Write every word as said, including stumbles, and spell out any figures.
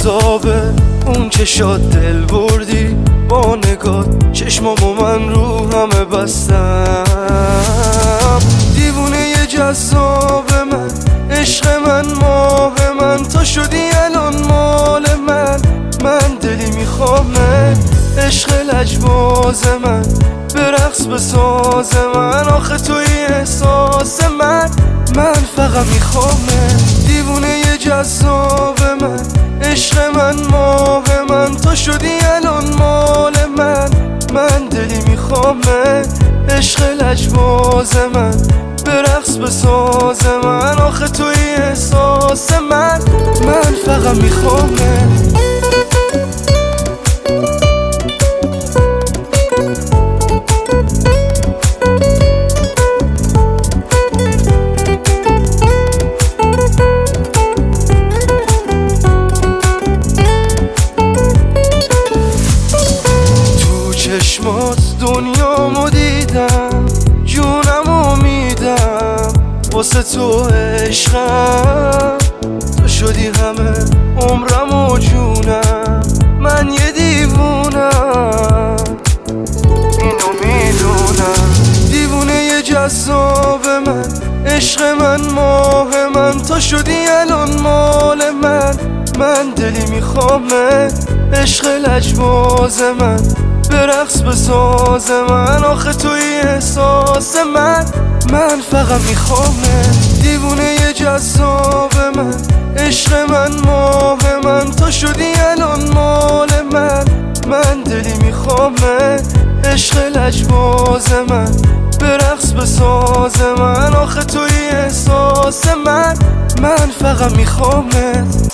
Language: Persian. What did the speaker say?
جذابه اون که شاد دل بردی با نگاه، چشمامو من رو همه بستم. دیوونه جذاب من، عشق من، ماه من، تا شدی الان مال من. من دلی میخوامه، عشق لجباز من، برقص به ساز من، آخه توی احساس من. من فقط میخوامه، دیوونه جذاب من، عشق من، ماه من، تا شدی الان مال من. من دلی میخوامه، عشق لجباز من، برقص به ساز من، آخه توی احساس من. من فقط میخوامه. چشمات دنیامو دیدم، جونمو میدم واسه تو عشقم. تو شدی همه عمرم و جونم، من یه دیوونم، اینو میدونم. دیوونه یه جذاب من، عشق من، ماه من، تا شدی الان مال من. من دلی میخوامه، عشق لجباز من، برقص به ساز من، آخه توی احساس من. من فقط میخوامه، دیوونه جذاب من، عشق من، ماه من، تا شدی الان مال من. من دلی میخوامه، عشق لجباز من، برقص به ساز من، آخه توی احساس من. من فقط میخوامه.